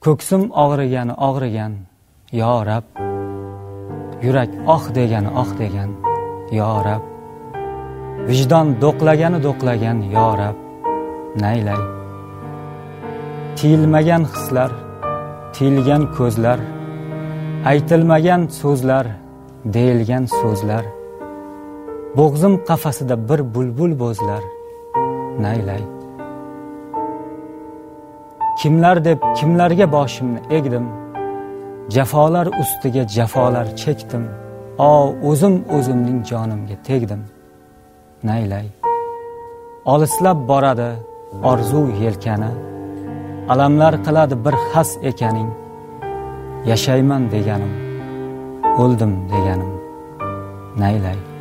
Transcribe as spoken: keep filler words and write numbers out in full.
Ko'ksim og'rigani og'rigan, yo Rab. Yurak oh degani oh degan, yo Rab. Vijdon do'qlagani do'qlagan, yo Rab. Naylay. Tiyilmagan hislar, tiyilgan ko'zlar, aytilmagan so'zlar, deyilgan so'zlar. Bo'g'zim qafasida bir bulbul bo'zlar. Naylay. Kimlar deb kimlarga boshimni egdim, jafolar ustiga jafolar chekdim. O o'zim o'zimning jonimga tegdim. Naylay. Olislab boradi orzu yelkani, alamlar qiladi bir xas ekaning. Yashayman deganim, o'ldim deganim. Naylay.